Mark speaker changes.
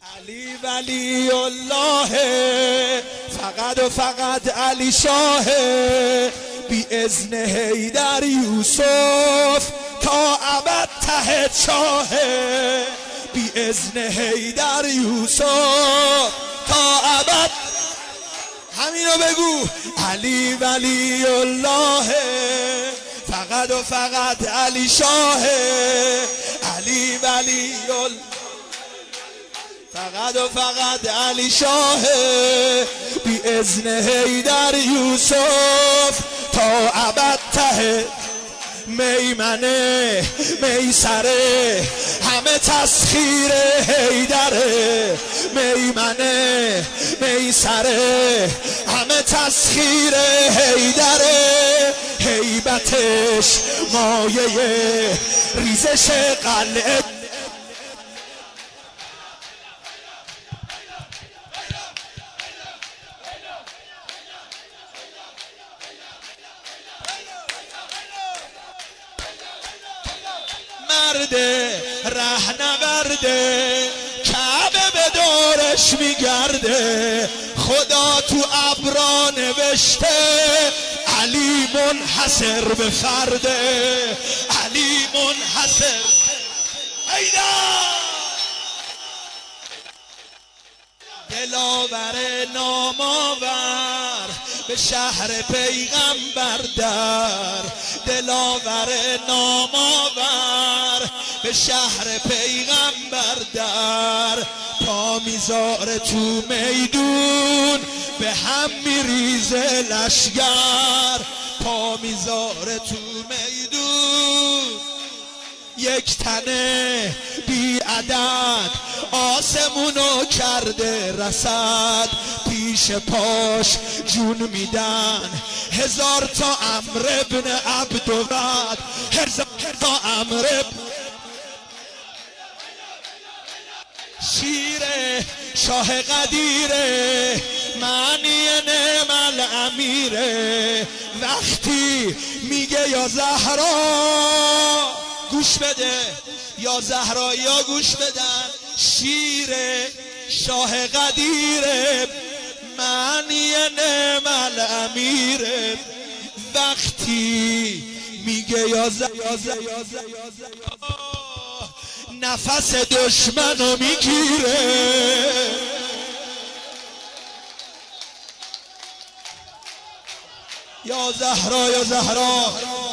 Speaker 1: علی ولی الله، فقط و فقط علی شاه، بی اذن حیدر یوسف تا ابد ته چاه، بی اذن حیدر یوسف تا ابد. همینو بگو. علی ولی الله، فقط و فقط علی شاه، علی ولی الله، فقط و فقط علی شاه، بی اذن حیدر یوسف تا ابد ته. میمنه میسره همه تسخیر حیدره، میمنه میسره همه تسخیر حیدره، هیبتش مایه ریزش قلعه. مرده رهنورده کعبه به دورش میگرده، خدا تو ابرا نوشته علی منحصر به فرده، علی منحصر. حیدر دلاور نامآور به شهر پیغمبر در، دلاور نامآور به شهر پیغمبر در، پا میذاره تو میدون به هم میریزه لشگر، پا میذاره تو میدون یک تنه بی عدد آسمونو کرده رسد، پیش پاش جون میدن هزار تا عمرو ابن عبدود، هزار تا عمرو. شیره شاه قدیره معنی نعم الامیره، وقتی میگه یا زهرا گوش بده، یا زهرا یا گوش بدن، شیره شاه قدیره معنی نعم الامیره، وقتی میگه یا نفس دشمنو میگیره. یا زهرا یا زهرا